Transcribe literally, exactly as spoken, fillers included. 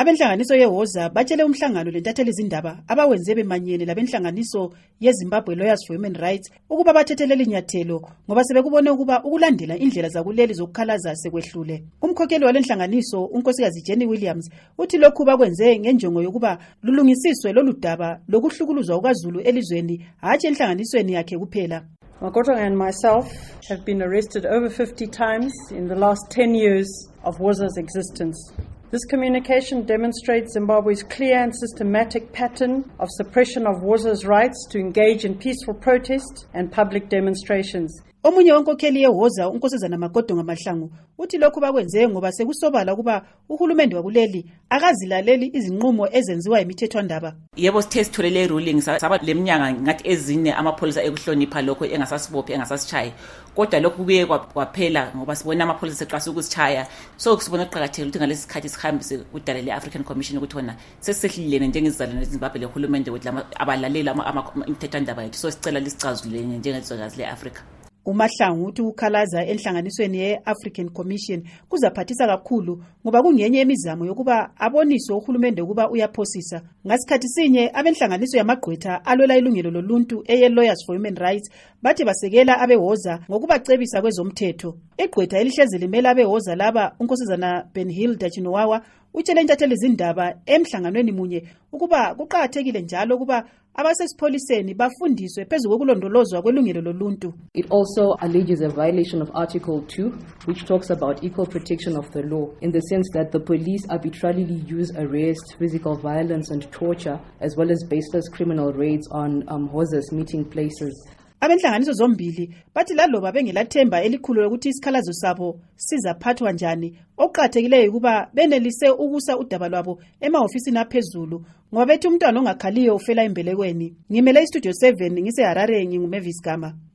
Abenhlanganiso yeWoza batshele umhlangano lentatheli izindaba abawenze bemanyene labenhlanganiso yeZimbabwe Lawyers for Human Rights ukuba bathethelela inyathelo ngoba sebekubone ukuba ukulandela indlela zakuleli zokukhalaza sekwehlule. Umkhokheli walenhlanganiso unkosikazi Jenny Williams uthi lokhu bakwenze ngenjongo yokuba lulungisiswe lolu daba lokuhlukuluzwa kwaZulu elizweni hatshi enhlanganisweni yakhe kuphela. Makotong and myself have been arrested over fifty times in the last ten years of Woza's existence. This communication demonstrates Zimbabwe's clear and systematic pattern of suppression of Woza's rights to engage in peaceful protest and public demonstrations. Omunye wonkokheli yeWoza unkosazana Magodonga Mahlangu uthi lokhu bakwenze ngoba sekusobala kuba uhulumende wakuleli akazilaleli izinqumo ezenziwa imithethwandaba. Yebo sithe sitholele ruling saba leminyanga ngathi ezine amapholisa ekuhlonipha lokho engasasibophe engasasichayi kodwa lokhu kubuye kwaphela ngoba sibona amapholisa seqasa ukusishaya so kusibona kuqhakathekile ukuthi ngalesi sikhathi sihambise udale le-African Commission ukuthi wona sesisehlilene njengezizalwane eZimbabwe lehulumende ukuthi abalaleli imithethwandaba yethu so sicela lisicazulele njengezizwekazi le-Afrika. uMahlangu uthi ukukhalaza enhlanganisweni ye-African Commission kuzaphathisa kakhulu ngoba kungenye emizamo yokuba aboniswe uhulumende ukuba uyaphosisa. Ngasikhathi sinye abenhlanganiso yamagqwetha alwela ilungelo loluntu eye-Lawyers for Human Rights bathi basekela abeWoza ngokubacebisa kwezomthetho. Igqwetha elihlezi limela abeWoza laba unkosazana Benhilda Chinowawa utshele intatheli izindaba emhlanganweni munye ukuba kuqhakathekile njalo ukuba abasesipholiseni bafundiswe phezu kokulondolozwa kwelungelo loluntu. It also alleges a violation of Article two, which talks about equal protection of the law, in the sense that the police arbitrarily use arrest, physical violence and torture, as well as baseless criminal raids on um, Woza's meeting places. Abenhlanganiso zombili bathi laloba bengelathemba elikhulu lokuthi isikhalazo sabo sizaphathwa njani okuqhathekileyo kuba benelise ukusa udaba lwabo emahofisini aphezulu ngoba bethi umntwana ongakhaliyo ufela embelekweni. Ngimele iStudio seven ngise Harare nginguMavis Gama.